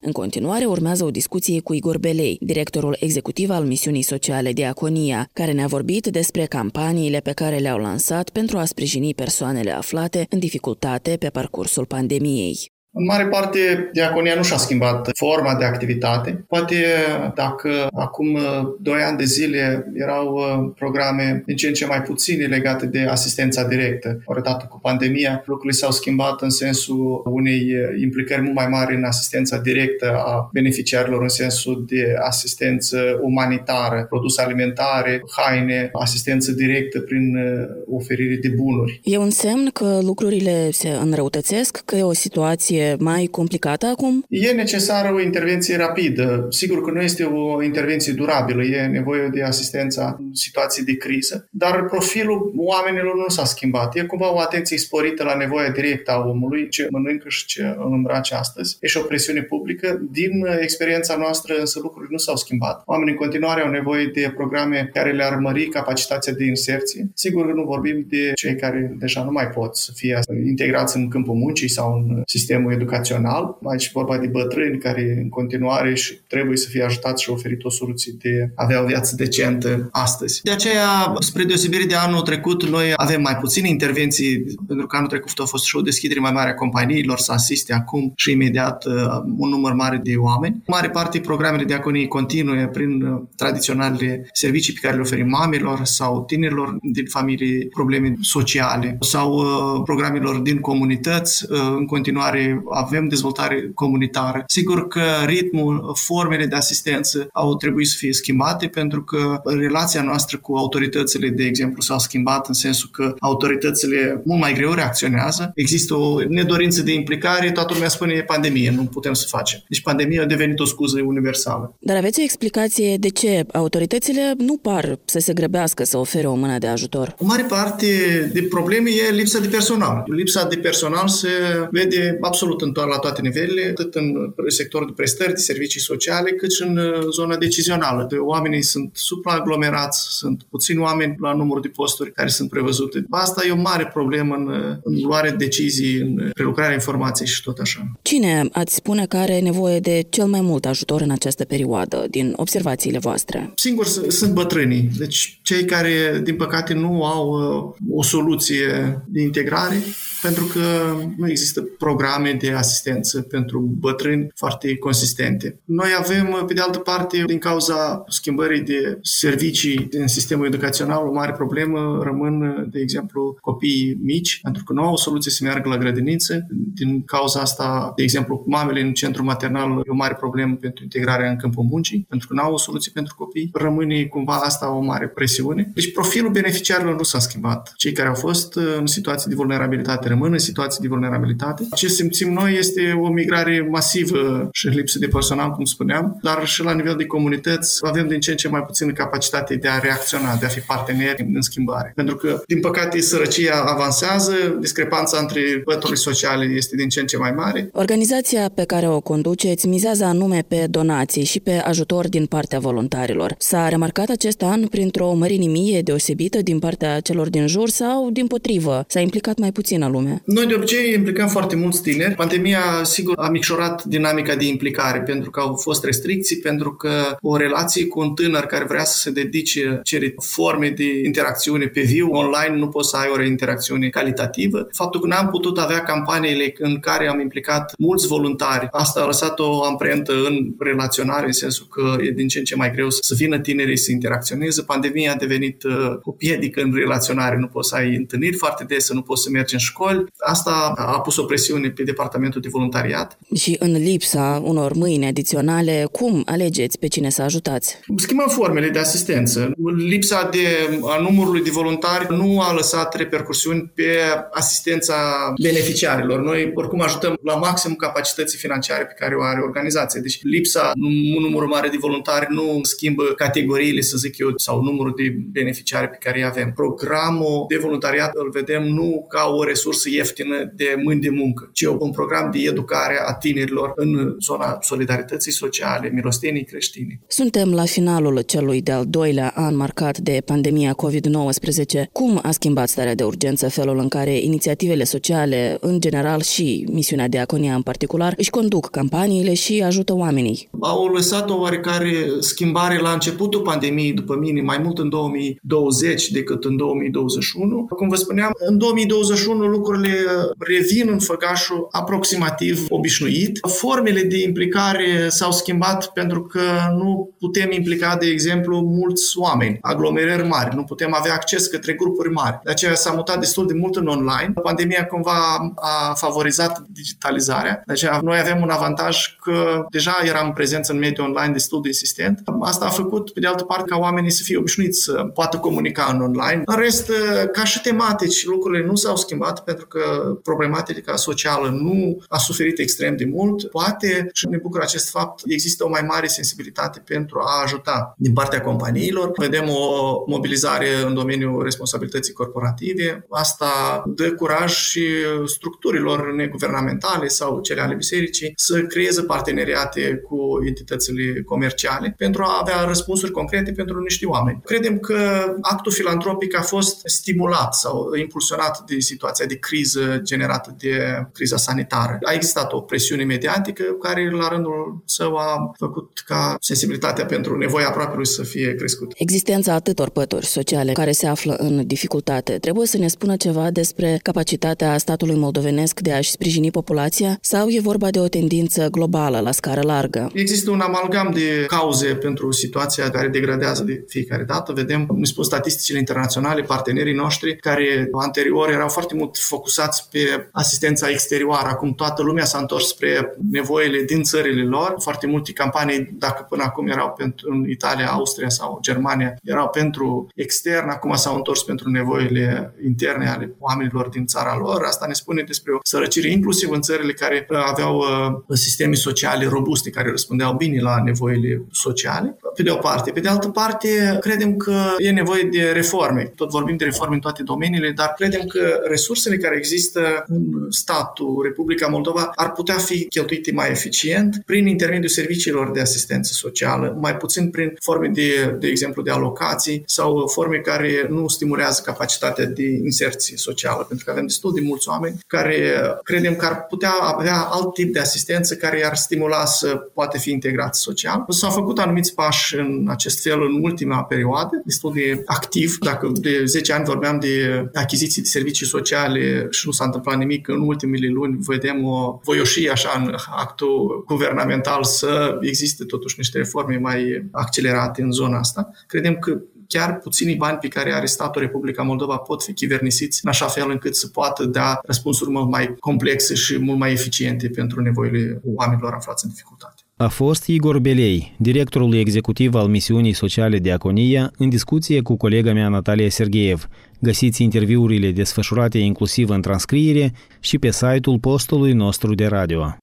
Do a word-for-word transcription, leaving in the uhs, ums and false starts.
În continuare urmează o discuție cu Igor Belei, directorul executiv al misiunii sociale Diaconia, care ne-a vorbit despre campaniile pe care le-au lansat pentru a sprijini persoanele aflate în dificultate pe parcursul pandemiei. În mare parte, Diaconia nu și-a schimbat forma de activitate. Poate dacă acum doi ani de zile erau programe din ce în ce mai puține legate de asistența directă, odată cu pandemia, lucrurile s-au schimbat în sensul unei implicări mult mai mari în asistența directă a beneficiarilor, în sensul de asistență umanitară, produse alimentare, haine, asistență directă prin oferire de bunuri. E un semn că lucrurile se înrăutățesc, că e o situație mai complicată acum? E necesară o intervenție rapidă. Sigur că nu este o intervenție durabilă, e nevoie de asistența în situații de criză, dar profilul oamenilor nu s-a schimbat. E cumva o atenție sporită la nevoia directă a omului, ce mănâncă și ce îl îmbrace astăzi. E și o presiune publică. Din experiența noastră, însă, lucrurile nu s-au schimbat. Oamenii în continuare au nevoie de programe care le-ar mări capacitatea de inserție. Sigur că nu vorbim de cei care deja nu mai pot să fie integrați în câmpul muncii sau în sistemul educațional. Aici e vorba de bătrâni care în continuare și trebuie să fie ajutați și oferit o soluție de a avea o viață decentă astăzi. De aceea, spre deosebire de anul trecut, noi avem mai puține intervenții, pentru că anul trecut a fost și o deschidere mai mare a companiilor să asiste acum și imediat un număr mare de oameni. În mare parte, programele Diaconiei continuă prin tradiționalele servicii pe care le oferim mamelor sau tinerilor din familii, probleme sociale sau programelor din comunități. În continuare, avem dezvoltare comunitară. Sigur că ritmul, formele de asistență au trebuit să fie schimbate pentru că relația noastră cu autoritățile, de exemplu, s-a schimbat în sensul că autoritățile mult mai greu reacționează. Există o nedorință de implicare, toată lumea spune e pandemie, nu putem să facem. Deci pandemia a devenit o scuză universală. Dar aveți o explicație de ce autoritățile nu par să se grăbească să ofere o mână de ajutor? O mare parte de probleme e lipsa de personal. Lipsa de personal se vede absolut în to- la toate nivelele, atât în sectorul de prestări, de servicii sociale, cât și în zona decizională. Oamenii sunt supraaglomerați, sunt puțini oameni la numărul de posturi care sunt prevăzute. Asta e o mare problemă în, în luarea decizii, în prelucrarea informației și tot așa. Cine ați spune că are nevoie de cel mai mult ajutor în această perioadă, din observațiile voastre? Singur sunt bătrânii, deci cei care, din păcate, nu au o soluție de integrare, pentru că nu există programe de asistență pentru bătrâni foarte consistente. Noi avem, pe de altă parte, din cauza schimbării de servicii în sistemul educațional, o mare problemă rămân, de exemplu, copiii mici, pentru că nu au o soluție să meargă la grădiniță. Din cauza asta, de exemplu, mamele în centru maternal e o mare problemă pentru integrarea în câmpul muncii, pentru că nu au o soluție pentru copii. Rămâne cumva asta o mare presiune. Deci profilul beneficiarilor nu s-a schimbat. Cei care au fost în situații de vulnerabilitate rămân în situații de vulnerabilitate. Ce simțim noi este o migrare masivă și lipsă de personal, cum spuneam, dar și la nivel de comunități avem din ce în ce mai puțină capacitate de a reacționa, de a fi parteneri în schimbare. Pentru că, din păcate, sărăcia avansează, discrepanța între păturile sociale este din ce în ce mai mare. Organizația pe care o conduceți mizează anume pe donații și pe ajutor din partea voluntarilor. S-a remarcat acest an printr-o mărinimie deosebită din partea celor din jur sau, dimpotrivă, s-a implicat mai puțină lume? Noi de obicei implicăm foarte mulți tineri. Pandemia, sigur, a micșorat dinamica de implicare pentru că au fost restricții, pentru că o relație cu un tânăr care vrea să se dedice, cere forme de interacțiune pe viu, online, nu poți să ai o interacțiune calitativă. Faptul că n-am putut avea campaniile în care am implicat mulți voluntari, asta a lăsat o amprentă în relaționare, în sensul că e din ce în ce mai greu să vină tinerii să interacționeze. Pandemia a devenit o piedică în relaționare, nu poți să ai întâlniri foarte dese, nu poți să mergi în școli. Asta a pus o presiune pe departamentul de voluntariat. Și în lipsa unor mâini adiționale, cum alegeți pe cine să ajutați? Schimbăm formele de asistență. Lipsa de a numărului de voluntari nu a lăsat repercusiuni pe asistența beneficiarilor. Noi oricum ajutăm la maxim capacității financiare pe care o are organizația. Deci lipsa un număr mare de voluntari nu schimbă categoriile, să zic eu, sau numărul de beneficiari pe care îi avem. Programul de voluntariat îl vedem nu ca o resursă ieftină de mâini de muncă, ci un un program de educare a tinerilor în zona solidarității sociale, milostenii creștine. Suntem la finalul celui de-al doilea an marcat de pandemia covid nouăsprezece. Cum a schimbat starea de urgență felul în care inițiativele sociale în general și misiunea Diaconia în particular își conduc campaniile și ajută oamenii? Au lăsat o oarecare schimbare la începutul pandemiei, după mine, mai mult în două mii douăzeci decât în două mii douăzeci și unu. Cum vă spuneam, în două mii douăzeci și unu lucrurile revin în făgașul aproximativ obișnuit. Formele de implicare s-au schimbat pentru că nu putem implica, de exemplu, mulți oameni, aglomerări mari, nu putem avea acces către grupuri mari. De aceea s-a mutat destul de mult în online. Pandemia cumva a favorizat digitalizarea. De aceea noi avem un avantaj că deja eram în prezență în mediul online destul de insistent. Asta a făcut, pe de altă parte, ca oamenii să fie obișnuiți să poată comunica în online. În rest, ca și tematici, lucrurile nu s-au schimbat pentru că problematica socială nu a suferit extrem de mult. Poate, și ne bucură acest fapt, există o mai mare sensibilitate pentru a ajuta din partea companiilor. Vedem o mobilizare în domeniul responsabilității corporative. Asta dă curaj și structurilor neguvernamentale sau cele ale bisericii să creeze parteneriate cu entitățile comerciale pentru a avea răspunsuri concrete pentru niște oameni. Credem că actul filantropic a fost stimulat sau impulsionat de situația de criză generată de criza sanitară. A existat o presiune mediatică care la rândul său a făcut ca sensibilitatea pentru nevoia apropiului să fie crescută. Existența atâtor pături sociale care se află în dificultate trebuie să ne spună ceva despre capacitatea statului moldovenesc de a-și sprijini populația sau e vorba de o tendință globală la scară largă? Există un amalgam de cauze pentru situația care degradează de fiecare dată. Vedem, îmi spun statisticile internaționale, partenerii noștri care anterior erau foarte mult focusați pe asistența exterioară. Acum toată lumea s-a întors spre nevoile din țările lor. Foarte multe campanii, dacă până acum erau pentru în Italia, Austria sau Germania, erau pentru extern, acum s-au întors pentru nevoile interne ale oamenilor din țara lor. Asta ne spune despre o sărăcire inclusiv în țările care aveau uh, sisteme sociale robuste, care răspundeau bine la nevoile sociale, pe de o parte. Pe de altă parte, credem că e nevoie de reforme. Tot vorbim de reforme în toate domeniile, dar credem că resursele care există în statul Republica Moldova ar putea fi cheltuite mai eficient prin intermediul serviciilor de asistență socială, mai puțin prin forme de, de exemplu, de alocații sau forme care nu stimulează capacitatea de inserție socială, pentru că avem destul de mulți oameni care credem că ar putea avea alt tip de asistență care i-ar stimula să poate fi integrat social. S-au făcut anumiți pași în acest fel în ultima perioadă, destul de activ. Dacă de zece ani vorbeam de achiziții de servicii sociale și nu s-a întâmplat nimic, în ultimele luni vedem o voioșie așa în actul guvernamental să existe totuși niște reforme mai accelerate în zona asta. Credem că chiar puținii bani pe care are statul Republica Moldova pot fi chivernisiți în așa fel încât să poată da răspunsuri mult mai complexe și mult mai eficiente pentru nevoile oamenilor aflați în dificultate. A fost Igor Belei, directorul executiv al misiunii sociale Diaconia, în discuție cu colega mea Natalia Sergeev. Găsiți interviurile desfășurate inclusiv în transcriere și pe site-ul postului nostru de radio.